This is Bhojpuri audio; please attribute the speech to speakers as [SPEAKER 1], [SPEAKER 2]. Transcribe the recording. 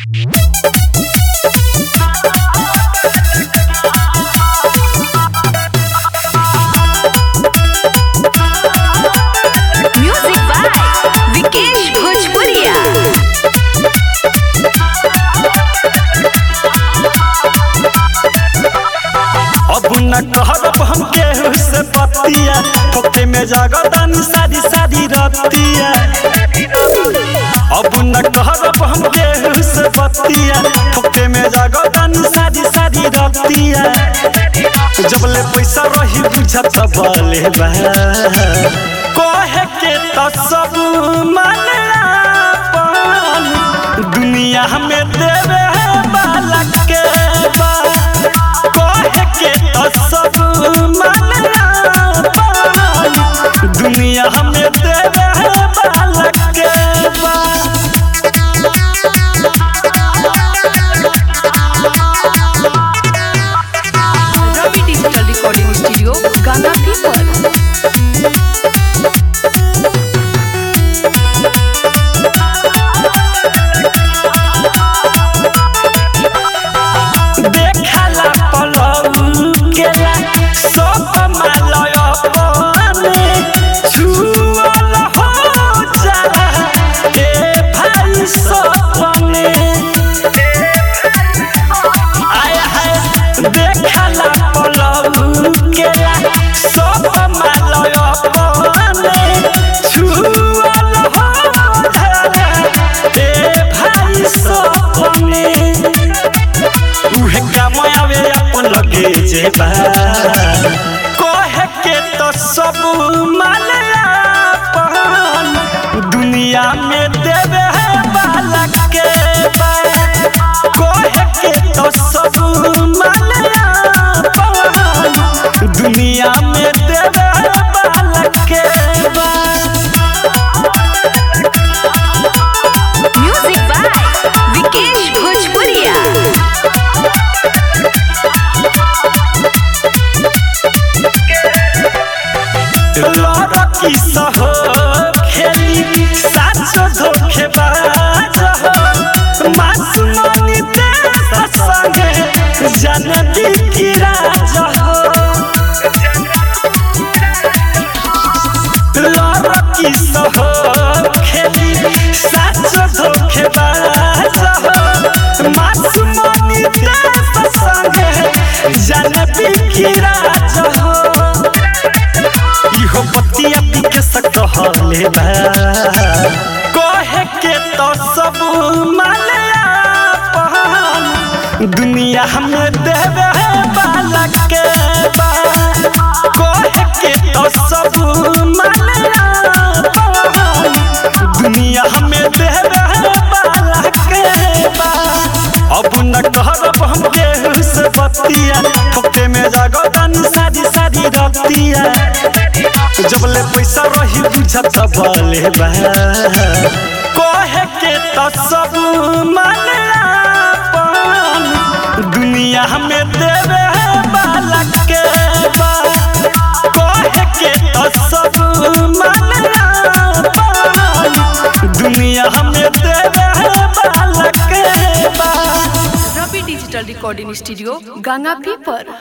[SPEAKER 1] म्यूजिक बाय विकेश भोजपुरिया।
[SPEAKER 2] अब न कहब हम केहू से बतिया, ठोके में जागदान सारी सारी रतिया। अब न कहब हम केहू से बतिया, ठोके में जागदान सारी सारी रतिया। जबले पैसा रही बुझत बले बा, कहे के त सब माने आपन, दुनिया में देवे वाला के बा। कहे के त सब माने आपन, दुनिया में देवे वाला के बा।
[SPEAKER 1] रवि डिजिटल रिकॉर्डिंग स्टूडियो गाना पीपल।
[SPEAKER 2] देखला पलऊ केला सब मालय अपने, छुअल हो जाला के भाई सपने। आय हाय देखला पलऊ केला सब मालय अपने, छुअल हो जाला के भाई सपने। उहे काम आवे अपन लगे जेबा, कहे के तो सब माने आपन, दुनिया में देवे वाला के बा। कहे के तो सब माने आपन, दुनिया में देवे वाला के बा।
[SPEAKER 1] म्यूजिक बाय विकेश भोजपुरिया।
[SPEAKER 2] लड़की सहो खेली साचो धोखेबाज हो, मासूमानी देश संगे जनती की राज हो। लड़की सहो खेली साचो धोखेबाज हो, मासूमानी देश संगे जनती की राज हो। इहो बतिया के सकहले बा, कहे के तो सब माने आपन, दुनिया में देवे वाला के बा। कहे के तो सब माने आपन, दुनिया में देवे वाला के बा। अब न कहब हम केहू से बतिया, ठोके में जागदान सारी सारी रतिया। जबले पैसा रही बुझत बले बा, कहे के त सब माने आपन, दुनिया में देवे वाला के बा। कहे के त सब माने आपन, दुनिया में देवे वाला के बा।
[SPEAKER 1] रवि डिजिटल रिकॉर्डिंग स्टूडियो गाना पीपल।